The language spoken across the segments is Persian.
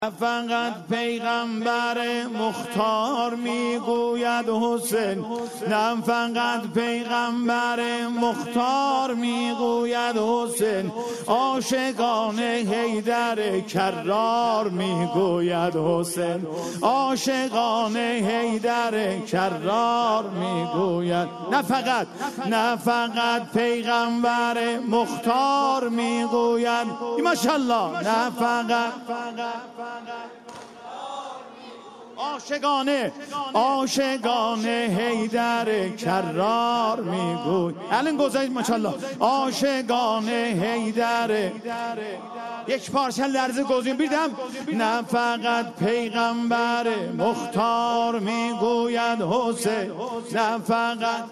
فقط پیغمبر مختار میگوید حسین، نه فقط پیغمبر مختار میگوید حسین، عاشقان حیدر کرار میگوید حسین، عاشقان حیدر کرار میگوید. نه فقط پیغمبر مختار میگوید، ماشاءالله، نه فقط عاشقان حیدر کرار میگوی. الان گذارید ماشاءالله، عاشقان حیدر. یک پارچه لرزه گذاریم بیدم. نه فقط پیغمبر مختار میگوید حسین، نه فقط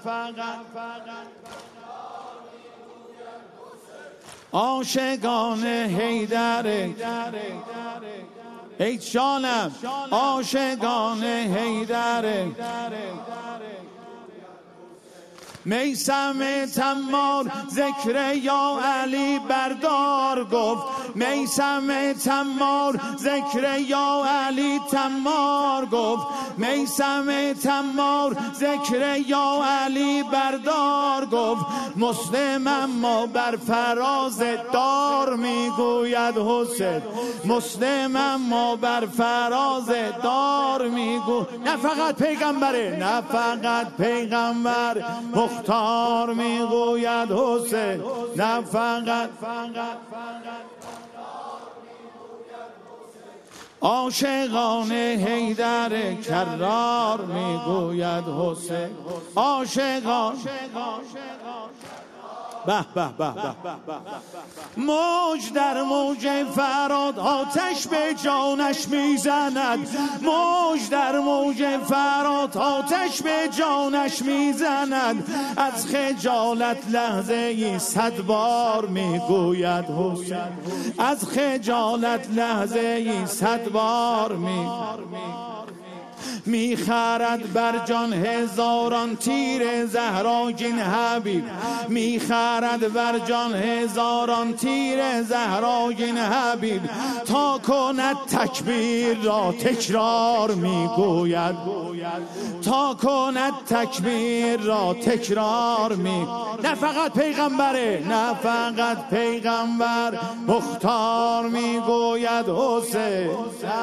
عاشقان حیدر. ای جانم عاشقان حیدر. میثم تمار ذکر یا علی بردار گفت، میثم تمار ذکر یا علی تمار گفت، میثم تمار ذکر یا علی بردار گفت، مسلم اما بر فراز دار میگوید حسین، مسلم اما بر فراز دار میگوید. نه فقط پیغمبره، نه فقط پیغمبر مختار میگوید حسین، نه فقط عاشقان حیدر کرار میگوید حسین، عاشقان. به به به به، موج در موج فرات آتش به جانش میزند، موج در موج فرات آتش به جانش میزند، از خجالت لحظه ای 100 بار میگوید حسین، از خجالت لحظه ای 100 بار میخرد بر جان هزاران تیر زهراگین حبیب، میخرد بر جان هزاران تیر زهراگین حبیب، تا کند تکبیر را تکرار میگوید، تا کند تکبیر را تکرار نه فقط پیغمبره، نه فقط پیغمبر مختار میگوید حسین.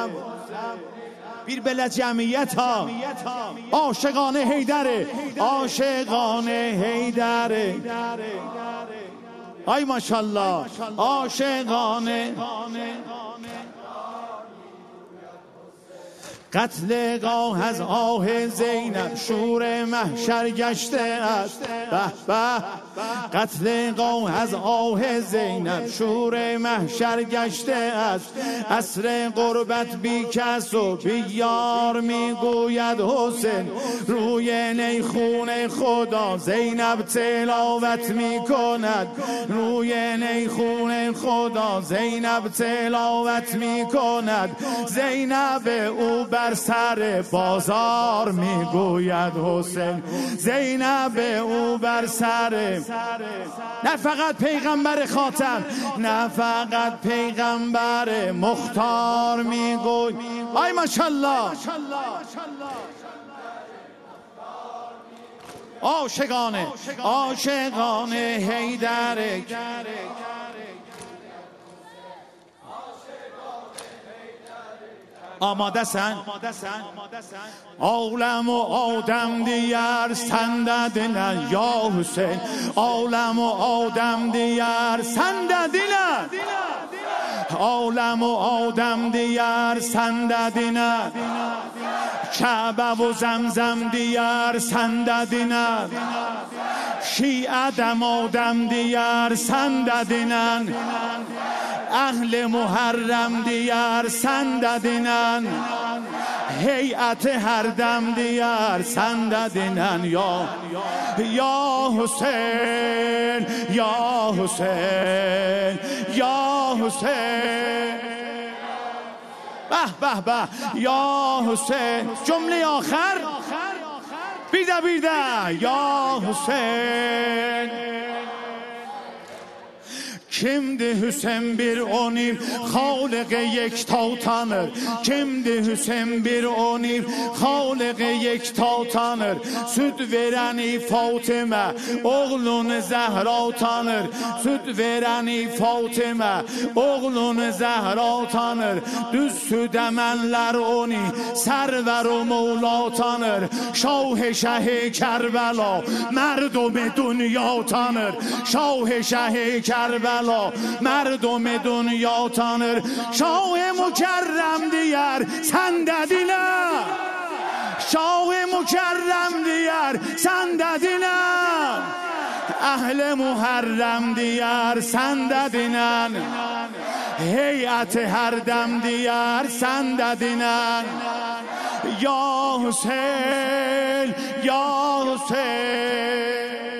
بیر بلد جمعیت ها، عاشقان حیدره، عاشقان حیدره. آی ماشاءالله، عاشقان. قتل گاه از آه زینب شور محشر گشته است، به به. قتل گاه از آه زینب شور محشر گشته است، عصر غربت بی کس و بی یار میگوید حسین، روی نیخون خدا زینب تلاوت میکند، روی نیخون خدا زینب تلاوت میکند، زینب او بر سر بازار میگوید حسین، زینب او بر سر. نه فقط پیغمبر خاتم، نه فقط پیغمبر مختار میگوید. آی ماشاءالله، عاشقان حیدر. آماده سن؟ عالم و آدم دیگر سنددینن یا حسین، عالم و آدم دیگر سنددینن، عالم و آدم دیگر سنددینن، کعبه و زمزم دیگر سنددینن، شیعه دم آدم دیگر سنددینن، اهل محرم دیار سنددینن، هیئت هر دم دیار سنددینن. یا حسین، یا حسین، یا حسین، به به به، یا حسین. جمله آخر بیده یا حسین. Kimdi Hüseyin bir onib Xaliq yekta tanır. Kimdi Hüseyin bir onib Xaliq yekta tanır. Süt verəni Fatıma oğlunu Zəhra tanır. Süt verəni Fatıma oğlunu Zəhra tanır. Düz süt əmənlər onu Sərvər o Mevla tanır. Şah şəh Kərbela mردم dünya tanır. Şah şəh Kərbela mردم dünya tanır. Şah mükerrem diyər səndədirlər. Şah mükerrem diyər səndədirlər. Əhl-i Muharrem diyər səndədirlər. Heyət hər dəm diyər səndədirlər. Ya Hüseyin, Ya Hüseyin.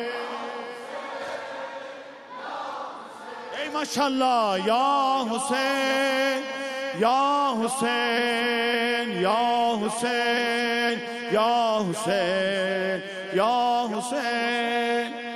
Ey maşallah, Ya Hüseyin, Ya Hüseyin, Ya Hüseyin, Ya Hüseyin, Ya Hüseyin.